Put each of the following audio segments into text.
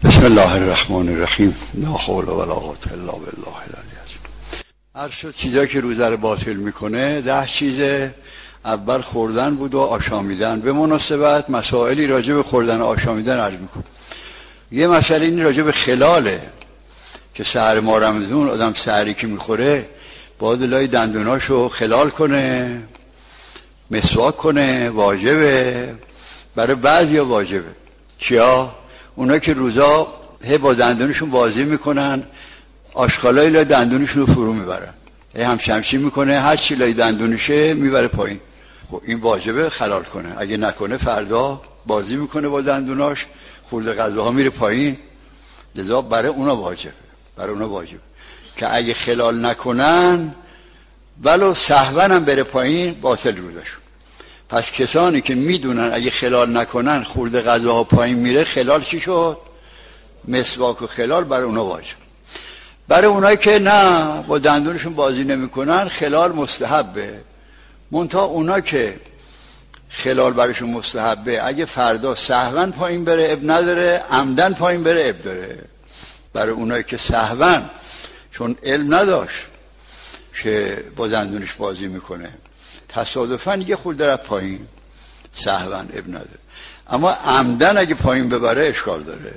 بسم الله الرحمن الرحیم. لا حول ولا قوة الا بالله العلی العظیم. هر شد چیزایی که روزه رو باطل میکنه 10 چیز. اول خوردن بود و آشامیدن. به مناسبت مسائلی راجع به خوردن و آشامیدن عرض میکنم. یه مسئله این راجع به خلاله که سحر ماه رمضان آدم سحری که میخوره باید لای دندوناشو خلال کنه، مسواک کنه. واجبه برای بعضیا، واجبه. چیا؟ اونا که روزا با دندونشون بازی میکنن، آشغالای لای دندونشون رو فرو میبرن، همشمشی میکنه، هر چی لای دندونشه میبره پایین. خب این واجبه خلال کنه. اگه نکنه فردا بازی میکنه با دندوناش، خورده غذاها میره پایین. لذا برای اونا واجبه که اگه خلال نکنن ولو سهوا هم بره پایین باطل روزشون. پس کسانی که میدونن اگه خلال نکنن خورده غذاها پایین میره، خلال چی شد؟ مسواک و خلال برای اونا واجب. برای اونایی که نه با دندونشون بازی نمیکنن خلال مستحبه. منتها اونا که خلال براشون مستحبه، اگه فردا سهوا پایین بره اب نداره، عمدن پایین بره اب داره. برای اونایی که سهوا، چون علم نداشت که با دندونش بازی میکنه، تصادفاً یه خورده رفت پایین، سهوا اب نداره. اما عمدن اگه پایین ببره اشکال داره.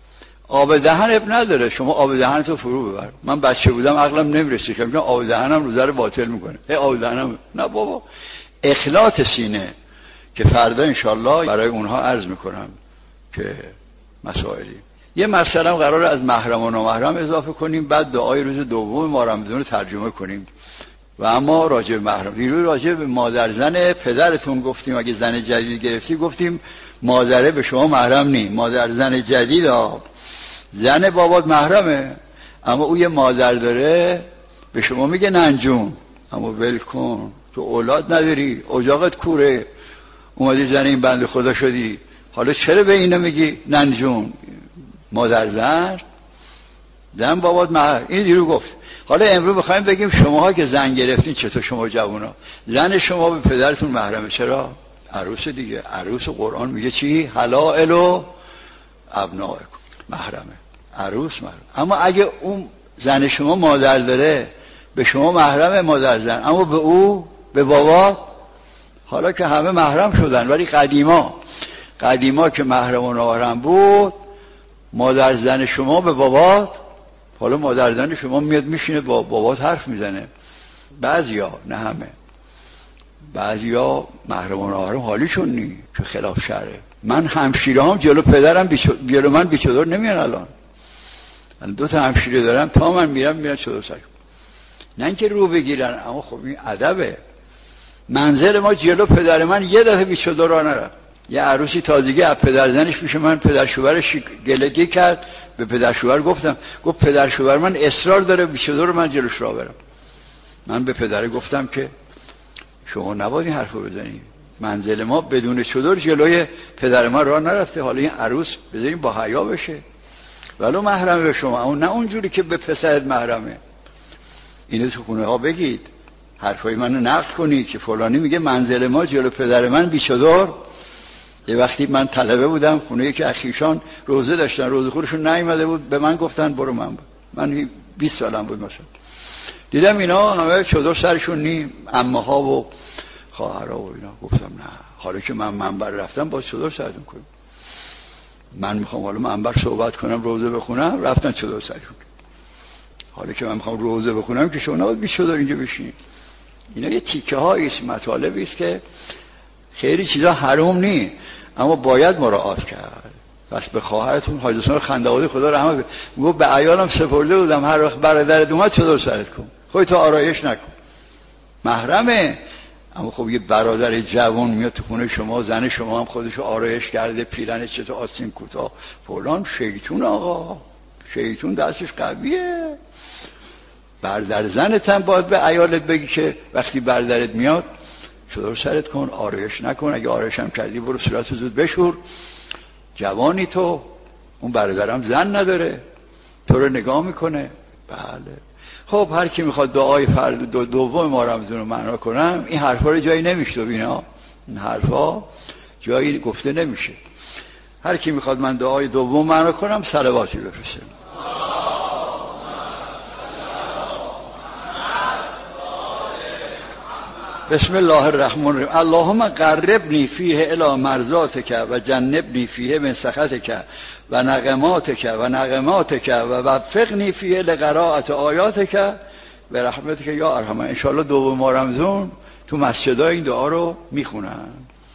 آب دهن اب نداره، شما آب دهنتو فرو ببر. من بچه بودم عقلم نمیرسید که آب دهنم روزه رو باطل میکنه. آب دهنم نه بابا، اخلاط سینه که فردا انشالله برای اونها عرض میکنم که مسائلی. یه مسئله قراره از محرم و نامحرم اضافه کنیم، بعد دعای روز دوم ماه رمضان رو ترجمه کنیم. و اما راجع به محرم، دیروز راجع به مادر زن پدرتون گفتیم. اگه زن جدید گرفتی گفتیم مادره به شما محرم نی، مادر زن جدید زن بابات محرمه، اما او یه مادر داره به شما میگه ننجون. اما ول کن، تو اولاد نداری، اجاقت کوره، اومدی زن این بنده خدا شدی، حالا چرا به اینو میگی ننجون؟ مادر زن بابات محرم. این دیروز گفت. حالا امروز بخوایم بگیم شماها که زن گرفتین، چطور شما جوونا زن شما به پدرتون محرمه؟ چرا؟ عروس دیگه. عروس قرآن میگه چی؟ حلائل و ابنائکم، محرمه. عروس محرم. اما اگه اون زن شما مادر داره به شما محرمه مادر زن، اما به او، به بابا، حالا که همه محرم شدن، ولی قدیما که محرم و نامحرم بود، مادر زن شما به بابات، حالا مادر زن شما میاد میشینه با بابات حرف میزنه. بعضیا، نه همه، بعضیا محرم و نامحرم حالیشون نی که خلاف شرعه. من همشیره هم جلو پدرم جلو من بیچادر نمیان. الان 2 تا همشیره دارم، تا من میرم چادر سرم، نه اینکه رو بگیرن. اما خب این ادبه. منزل ما جلو پدر من یه دفعه بیچادر را نرفت. یه عروسی تازگی از پدر زنش پیش من، پدر شوهرش گلگی کرد، به پدر شوهر گفت پدر شوهر من اصرار داره بیچادر رو من جلوش را برم. من به پدر گفتم که شما نباید این حرفو بزنید، منزل ما بدون چادر جلوی پدر ما راه نرفته. حالا این عروس بذارین با حیا بشه، ولو محرمه به شما، اما نه اونجوری که به پسرت محرمه. اینو تو خونه ها بگید، حرفای منو نقد کنید که فلانی میگه منزل ما جلو پدر من بیچادر. یه وقتی من طلبه بودم خونه یکی اخیشان روزه داشتن، روزه خورشون نیومده بود، به من گفتن برو من 20 سالم بود مثلا، دیدم اینا همه چادر سرشون نی، عمه‌ها و خواهرها و اینا. گفتم نه، حالا که من منبر رفتم با چادر سرتون کنم. من میخوام حالا منبر صحبت کنم، روزه بخونم، رفتن چادر سرشون. حالا که من میخوام روزه بخونم که شما نباید بیچادر اینجا بشینید. اینا یه تیکه هایی است، مطالبی است که خیلی چیزا حرام نی، اما باید مراعات کرد. بس به خواهرتون حاج حسین خندوادی خدا رحمت گفت به عیالم سپرده بودم، هر وقت برادرت اومد چادر سرت کن، خودت آرایش نکن، محرمه. اما خب یه برادر جوان میاد تو خونه شما، زن شما هم خودشو آرایش کرده، پیرنش چطور آستین کوتاه فلان، شیطون آقا، شیطون دستش قویه. برادر زنت هم باید به عیالت بگی که وقتی برادرت میاد چادر سرت کن، آرایش نکن، اگه آرایش هم کردی برو صورت زود بشور، جوانی تو، اون برادرم زن نداره تو رو نگاه میکنه. بله. خب هر کی میخواد دعای فرد دوم ماه رمضان رو معنا کنم، این حرفا رو جایی نمیشه. اینا این حرفا جایی گفته نمیشه. هر کی میخواد من دعای دوم معنا کنم صلواتی بفرسته. بسم الله الرحمن الرحیم. اللهم قربنی فیه الی مرضاتک و جنبنی فیه من سخطک و نغماتک و وفقنی فیه لقراءة آیاتک به رحمتک یا ارحم. ان شاء الله دوم رمضان تو مسجدها این دعا رو میخونن.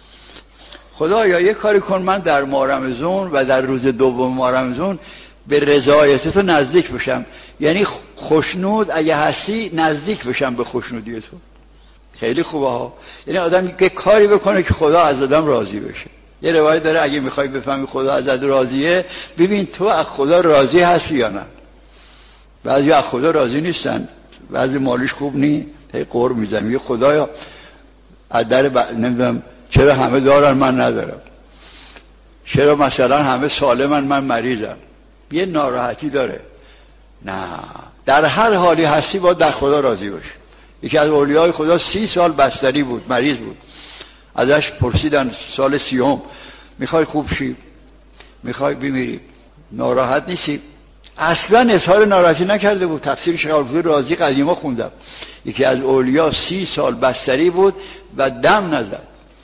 خدایا یه کاری کن من در ماه رمضان و در روز دوم ماه رمضان به رضایت تو نزدیک بشم. یعنی خوشنود اگه هستی نزدیک بشم به خوشنودی تو. خیلی خوبه ها. یعنی آدم یه کاری بکنه که خدا از آدم راضی بشه. یه روایت داره اگه میخوای بفهمی خدا ازت راضیه ببین تو از خدا راضی هستی یا نه. بعضی از خدا راضی نیستن، بعضی مالش خوب نی هی قور میزنن میگه خدایا از در نمیدونم چرا همه دارن من ندارم، چرا مثلا همه سالمن من مریضم. یه ناراحتی داره. نه، در هر حالی هستی باید در خدا راضی باشی. یکی از اولیای خدا 30 سال بستری بود، مریض بود. ازش پرسیدن سال 30 میخوای خوب شی؟ میخوای بمیری؟ ناراحت نیستی؟ اصلا اظهار ناراحتی نکرده بود. تفسیر شیخ الفقی رازی قدیما خوندم. یکی از اولیا 30 سال بستری بود و دم نزد.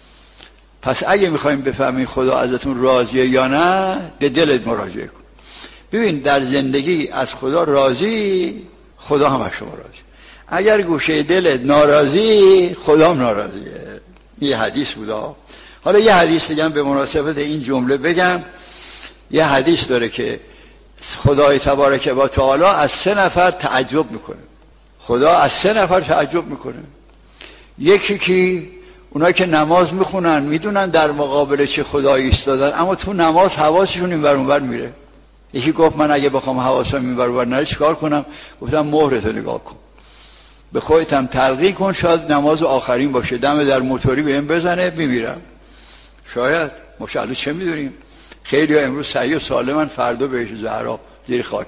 پس اگه میخوایم بفهمیم خدا ازتون راضیه یا نه به دلت مراجعه کن. ببین در زندگی از خدا راضی، خدا هم از شما راضی. اگر گوشه دلت ناراضی، خدا هم ناراضیه. یه حدیث بوده. حالا یه حدیث دیگه به مناسبت این جمله بگم. یه حدیث داره که خدای تبارک و تعالی از 3 نفر تعجب میکنه. خدا از 3 نفر تعجب میکنه. یکی که اونایی که نماز میخونن میدونن در مقابل چه خدایی ایستادن، اما تو نماز حواسشون اینور اونور میره. یکی گفت من اگه بخوام حواسم اینور اونور نره چیکار کنم؟ گفتم مهرتو نگاه کن، به خودت هم تلقین کن، شاید نماز آخرین باشه، دم در موتوری بهم بزنه بمیرم. شاید مشاهده چه میدونیم. خیلی امروز صحیح و سالمن، فردا بهش زهرا زیر خاک.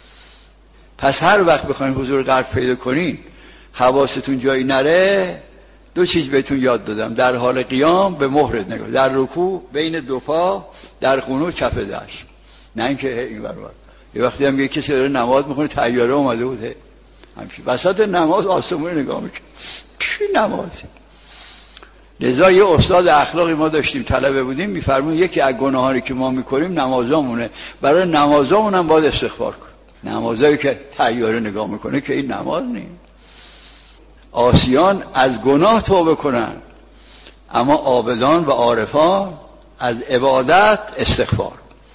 پس هر وقت بخواید حضور قلب پیدا کنین حواستون جایی نره، 2 چیز بهتون یاد دادم. در حال قیام به مهرت نگاه، در رکوع بین 2 پا، در قنوت کف دست، نه اینکه این ور اون. یه وقتی هم یه کسی داره نماز میخونه طیاره اومده بود همین وسط نماز آسمون نگاه میکنه. چی نمازی؟ لذا یه استاد اخلاقی ما داشتیم، طلبه بودیم، میفرمون یکی از گناهانی که ما میکنیم نمازامونه، برای نمازامون هم باید استغفار کن. نمازایی که طیاره نگاه میکنه که این نماز نیست. عاصیان از گناه توبه کنن، اما عابدان و عارفان از عبادت استغفار.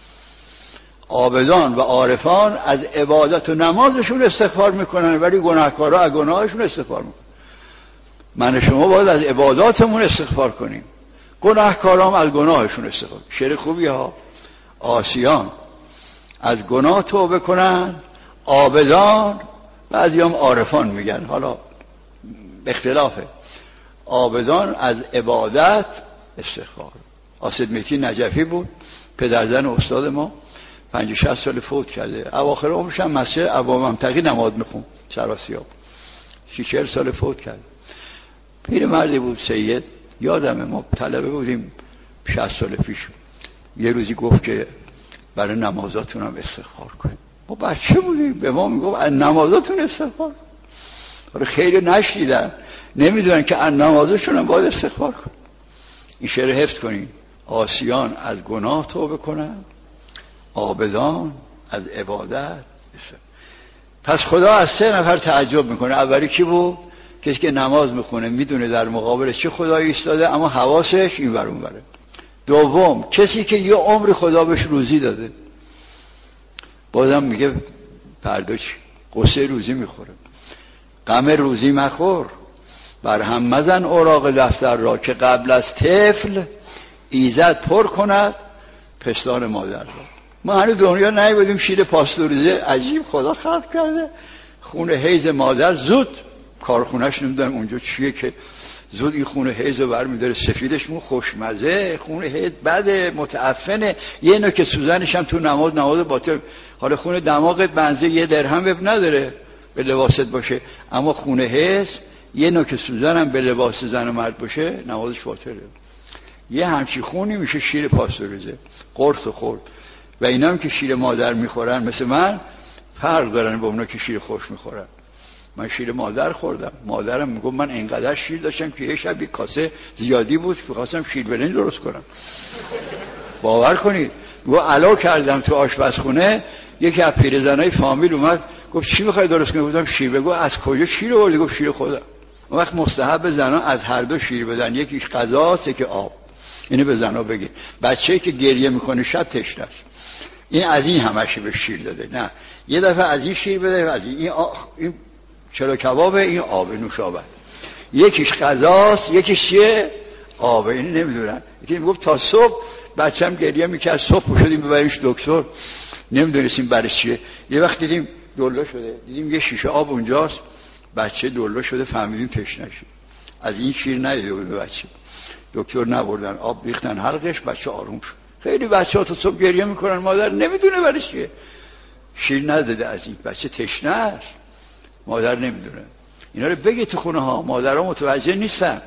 عابدان و عارفان از عبادت و نمازشون استغفار میکنن، ولی گناهکارا از گناهشون استغفار میکنن. من شما باید از عباداتمون استغفار کنیم، گناهکارام از گناهشون استغفار. شعر خوبی ها. عاصیان از گناه توبه کنن، عابدان، بعضیام عارفان میگن، حالا اختلافه. عابدان از عبادت استغفار. آسد مهدی نجفی بود، پدرزن استاد ما، 50-60 سال فوت کرده. اواخر عمرش هم مسجد عوام منطقی نماز میخوند، سراسیاب. 40 سال فوت کرده. پیر مردی بود، سید. یادمه ما طلبه بودیم 60 سال پیش. یه روزی گفت که برای نمازاتون هم استغفار کنیم. ما بچه بودیم، به ما میگفت از نمازاتون استغفار کن. خیلی نشنیدن، نمیدونن که از نمازشون هم باید استغفار کن. این شعر حفظ کنین. عاصیان از گناه توبه کنن، عابدان از عبادت. پس خدا از 3 نفر تعجب میکنه. اولی کی بود؟ کسی که نماز میخونه میدونه در مقابل چه خدایی ایستاده، اما حواسش این ور اون وره. دوم کسی که یه عمر خدا بهش روزی داده، بازم میگه فردا چی؟ قصه روزی میخوره. غم روزی مخور، بر هم مزن اوراق دفتر را، که قبل از طفل ایزد پر کند پستان مادر را. ما هنوز دنیا نیبودیم، شیر پاستوریزه عجیب خدا خلق کرده. خون حیض مادر زود، کارخونهش نمیدونم اونجا چیه که زود این خون حیض رو برمیداره، سفیدش مون خوشمزه، خون حیض بده، متعفنه. یه نوع که سوزنش هم تو نماز باطل. حالا خون دماغت بنزه 1 درهم نداره به لباست باشه، اما خون حیض یه نوع که سوزن هم به لباس زن و مرد باشه نمازش باطله. یه همچی خونی میشه شیر پاستوریزه، قرص خورد. و اینا هم که شیر مادر میخورن مثل من فرق دارن با اونا که شیر خوش میخورن. من شیر مادر خوردم، مادرم میگم من اینقدر شیر داشتم که یه شب یک کاسه زیادی بود که خواستم شیر برنج درست کنم. باور کنید و علا کردم تو آشپزخونه. یکی از پیرزنای فامیل اومد گفت چی میخوای درست کنی؟ گفتم شیر. بگو از کجا شیر آوردی؟ گفت شیر خودم. اون وقت مستحب زنا از هر دو شیر بدن، یکیش غذاست یکی آب. اینو به زنا بگی. بچه‌ای که گریه میکنه شب تشنه است، این از این همش به شیر داده، نه یه دفعه از این شیر بده، از این چلو کباب، این آب نوشابه. یکیش غذاست یکیش چیه؟ آب. این نمیدونن. یکی میگفت تا صبح بچه‌م گریه میکرد، صبح شدیم ببریمش دکتر، نمیدونستیم برای چیه. یه وقت دیدیم دلو شده، دیدیم یه شیشه آب اونجاست، بچه دلو شده، فهمیدیم تشنه شد. از این شیر ندیده بود بچه. دکتر نبردن، آب ریختن حلقش، بچه آروم شد. خیلی بچه‌ها تا صبح گریه میکنن، مادر نمیدونه برای چیه. شیر نداده، از این بچه تشنه است، مادر نمیدونه. اینا رو بگی تو خونه ها، مادرها متوجه نیستن.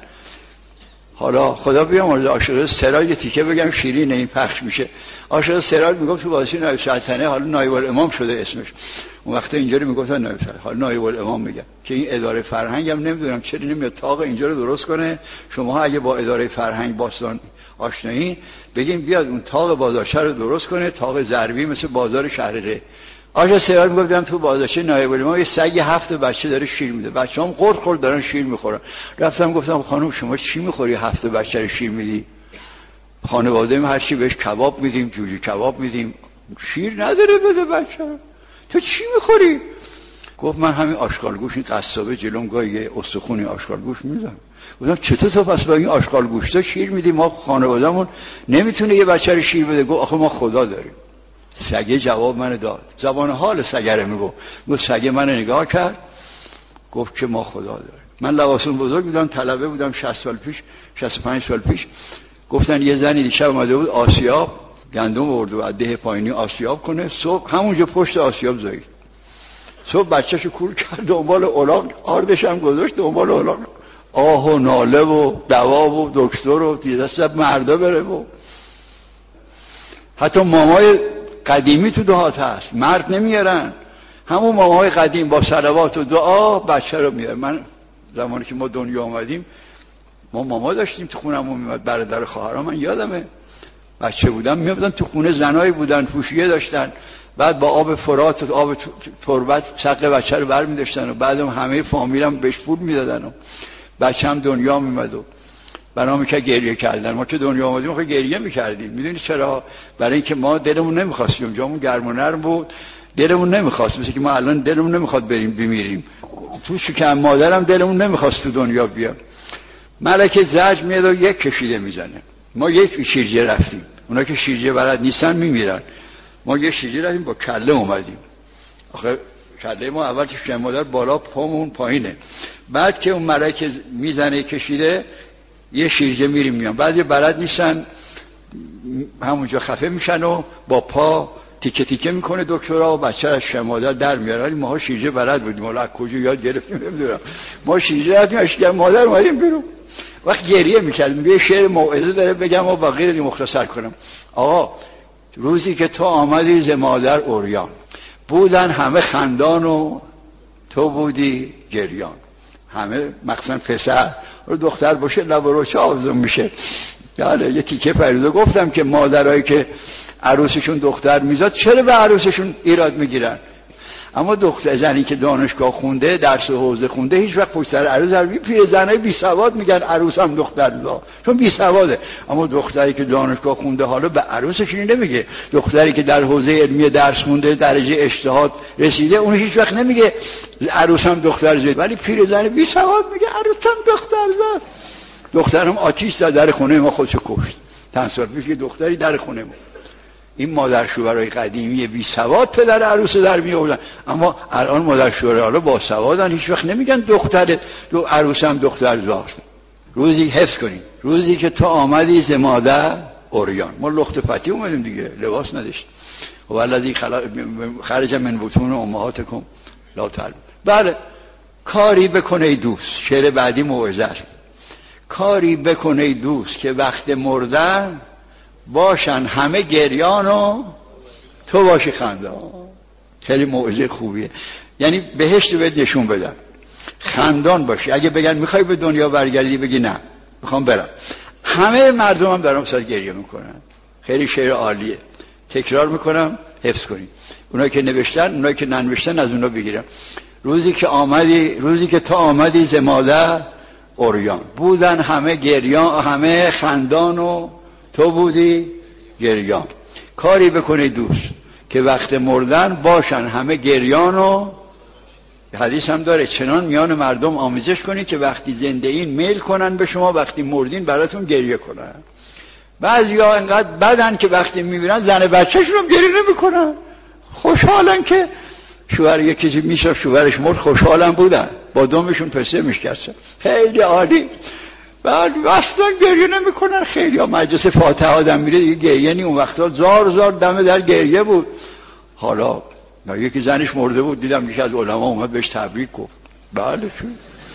حالا خدا بیامرزه عاشق سراج یه تیکه بگم شیرینه این پخش میشه. عاشق سراج میگفت تو بازی نایب سلطنه، حالا نایب الامام شده اسمش. اون وقت اینجوری میگفتن نایب سلطنه، حالا نایب الامام میگن که این اداره فرهنگ هم نمیدونم چرا نمیاد طاق اینجا رو درست کنه. شما اگه با اداره فرهنگ باستان آشنایی بگیم بیاد اون طاق بازارچه رو درست کنه، طاق ضربی مثل بازار شهرره. عاشق سراج میگفتم تو بازارچه نایب الامام یه سگ 7 بچه داره شیر میده، بچه‌ام خورد دارن شیر میخورن. رفتم گفتم خانم شما چی میخوری 7 بچه رو شیر میدی؟ خانواده ما هر چی بهش کباب میدیم، جوجه کباب میدیم، شیر نداره بده بچه. تو چی میخوری؟ گفت من همین آشغالگوش، این قصابه جلوم گاهی یه استخونی آشغالگوش میذارم. گفتم چطور تو پس با این آشغالگوشتا شیر میدی؟ ما خانوادهمون نمیتونه یه بچه رو شیر بده. گفت آخه ما خدا داریم. سگه جواب من داد، زبان حال سگره میگو. سگه من نگاه کرد گفت که ما خدا داریم. من لواسون بزرگ بودم، طلبه بودم 60 سال پیش 65 سال پیش. گفتن یه زنی دیشب اومده بود آسیاب گندم آورده و ده پایینی آسیاب کنه، صبح همونجا پشت آسیاب زایید. صبح بچه‌شو کور کرد دنبال الاغ، آردش هم گذاشت دنبال الاغ، آه و ناله و دوا و دکتر و دست مردا بره. و حتی مامای قدیمی تو دهات هست، مرد نمیارن، همون ماماهای قدیم با صلوات و دعا بچه رو میارن. من زمانی که ما دنیا آمدیم ما ماما داشتیم تو خونمون میاد، برادر خواهرها، من یادمه بچه بودم میادن تو خونه، زنایی بودن پوشیه داشتن، بعد با آب فرات و آب تربت چق بچه رو برمی داشتن و بعدم همه فامیلم بهش پول میدادن و بچه هم دنیا میمد و برنامه که گریه کردن. ما که دنیا آمدیم ما گریه میکردیم. میدونی چرا؟ برای اینکه ما دلمون نمیخواستیم، جامون گرم و نرم بود، دلمون نمیخواست، مثل که ما الان دلمون نمیخواد بریم بمیریم. تو شکم مادرم دلمون نمیخواست تو دنیا بیام. ملکه زج میاد و یک کشیده میزنه. ما یک شیرجه رفتیم، اونا که شیرجه بلد نیستن میمیرن. ما یک شیرجه رفتیم با کله اومدیم. آخه کله ما اول که شکم مادر بالا پامون پایینه، بعد که اون ملکه میزنه کشیده یه شیرجه میریم میان. بعضی بلد نیستن همونجا خفه میشن و با پا تیکه تیکه میکنه دکترها و بچه از شمادر در میاره. ولی ماها شیرجه بلد بودیم، حالا کجا یاد گرفتیم نمیدونم. ما شیرجه رفتیم اشکم مادر اومدیم بیرون. وقت گریه میکردیم. یه شعر موعظه داره بگم و بقیه رو مختصر کنم. آقا روزی که تو آمدی ز مادر عریان، بودن همه خندان و تو بودی گریان. همه مخصوصا پسر و دختر باشه لب و روچه آویزون میشه. یعنی یه تیکه فریضه گفتم که مادرایی که عروسشون دختر میزاد چرا به عروسشون ایراد میگیرن؟ اما دختر زنی که دانشگاه خونده، درس حوزه خونده، هیچ وقت پشت سر عروس عربی پیرزنای بی سواد میگن عروس هم دختر میزاد چون بی سواده. اما دختری که دانشگاه خونده حالا به عروسش نمیگه. دختری که در حوزه علمی درس خونده، درجه اجتهاد رسیده، اون هیچ وقت نمیگه عروس هم دختر زاد. ولی پیرزن بی سواد میگه عروس هم دختر زاد. دخترم آتیش زد در خونه ما، خودشو کشت. چند سال پیش یه دختری در خونه ما. این مادر شوهرای قدیمی بی سواد پدر عروس در می آوردن. اما الان مادر شوهرها با سوادن، هیچ وقت نمیگن دختر عروس هم دختر زاد. روزی حفظ کنیم، روزی که تو آمدی ز مادر عریان. ما لخت پتی اومدیم دیگه، لباس نداشت. و الذی خرج من بطون امهاتکم لا تعلمون. بله کاری بکنه ای دوست. شعر بعدی موعظه است. کاری بکن ای دوست که وقت مردن باشن همه گریان و تو باشی خندان. خیلی موعظه خوبیه، یعنی بهشت بهت نشون بدن، خندان باشی. اگه بگن میخوای به دنیا برگردی بگی نه میخوام برم. همه مردم هم دارم ساعت گریه میکنن. خیلی شعر عالیه، تکرار میکنم حفظ کنید. اونایی که نوشتن، اونایی که ننوشتن از اونا بگیرم. روزی که تا آمدی ز مادر عریان، بودن همه گریان، همه خندان و تو بودی گریان. کاری بکنی دوست که وقت مردن باشن همه گریان و حدیث هم داره چنان میان مردم آمیزش کنی که وقتی زنده این میل کنن به شما، وقتی مردین براتون گریه کنن. بعضیا انقدر بدن که وقتی میمیرن زن بچه‌شون هم گریه نمیکنن، خوشحالن که شوهر یکی میشه شوهرش مرد، خوشحالن بودن، با دمشون پسته میشکستن، خیلی عالی. بعد اصلا گریه نمیکنن. خیلی ها مجلس فاتحه آدم میره دیگه گریه نی. اون وقتا زار دم در گریه بود. حالا یکی زنش مرده بود، دیدم یکی از علما اومد بهش تبریک گفت. بله چون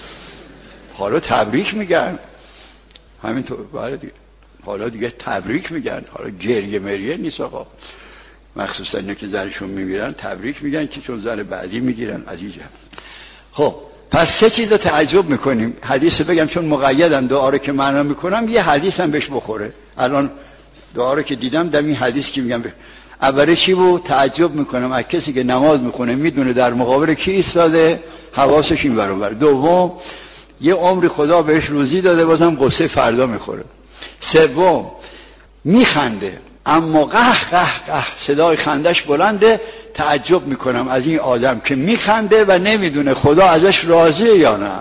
حالا تبریک میگن همینطور. بله دیگه حالا دیگه تبریک میگن، حالا گریه مریه نیست آقا. مخصوصا اینا که زنشون میمیرن تبریک میگن که چون زن بعدی میگیرن عزیزم. خب پس سه چیز رو تعجب میکنیم. حدیث بگم چون مقیدم، دعا رو که معنا میکنم یه حدیث هم بهش بخوره. الان دعا رو که دیدم دم این حدیث که میگم اولی چی بود؟ تعجب میکنم از کسی که نماز میخونه میدونه در مقابل کی ایستاده، حواسش این ور اون ور. دوم یه عمری خدا بهش روزی داده بازم قصه فردا میخوره. سوم میخنده اما قه صدای خندش بلنده. تعجب میکنم از این آدم که میخنده و نمیدونه خدا ازش راضیه یا نه،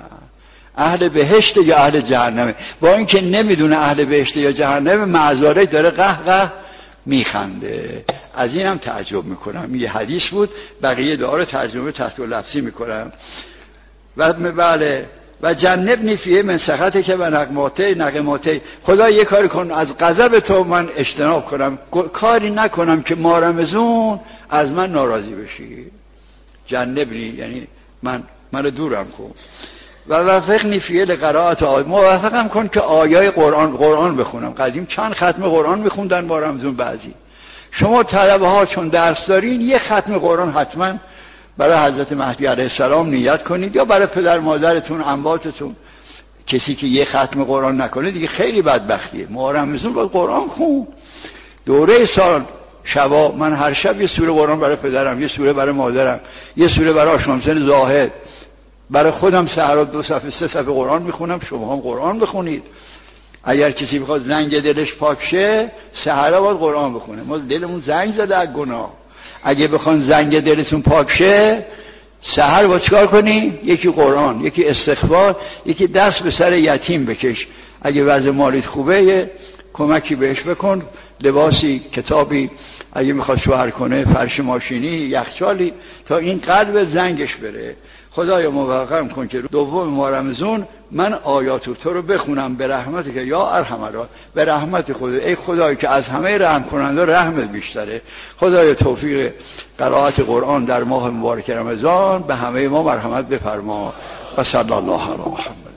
اهل بهشت یا اهل جهنمه. با اینکه نمیدونه اهل بهشت یا جهنمه معذاره داره قه میخنده. از اینم تعجب میکنم. یه حدیث بود، بقیه دعا رو ترجمه تحت و لفظی میکنم. و بله و جنبنی فیه من سخطه که و نقماته. خدا یه کاری کن از غضب تو من اجتناب کنم، کاری نکنم که مارمزون از من ناراضی بشی. جنبنی یعنی من دورم کن. و وفقنی فیه لقرائت آیات، موفقم کن که آیای قرآن بخونم. قدیم چند ختم قرآن میخوندن مارمزون. بعضی شما طلبه ها چون درس دارین یه ختم قرآن حتما برای حضرت مهدی علیه السلام نیت کنید، یا برای پدر مادرتون، امواتتون. کسی که یه ختم قرآن نکنه دیگه خیلی بدبختیه. محرم باید قرآن خون. دوره سال شبا من هر شب یه سوره قرآن برای پدرم، یه سوره برای مادرم، یه سوره برای آشامسن زاهد، برای خودم سحرا 2 صفحه 3 صفحه قرآن میخونم. شما هم قرآن بخونید. اگر کسی بخواد زنگ دلش پاک شه سحرا باید قرآن بخونه. ما دلمون زنگ زده از گناه. اگه بخوان زنگ دلتون پاک شه سحر با چیکار کنی؟ یکی قرآن، یکی استغفار، یکی دست به سر یتیم بکش. اگه وضع مالیت خوبه کمکی بهش بکن، لباسی، کتابی، اگه میخواد شوهر کنه فرش ماشینی، یخچالی، تا این قلب زنگش بره. خدایا موفقم کن که دوم ماه رمضان من آیات تو رو بخونم به رحمتی که یا ارحم الراحمین، به رحمت خدا. ای خدایی که از همه رحم کننده رحمت بیشتره. خدایا توفیق قرائت قرآن در ماه مبارک رمضان به همه ما مرحمت بفرما. و صلی الله علی محمد.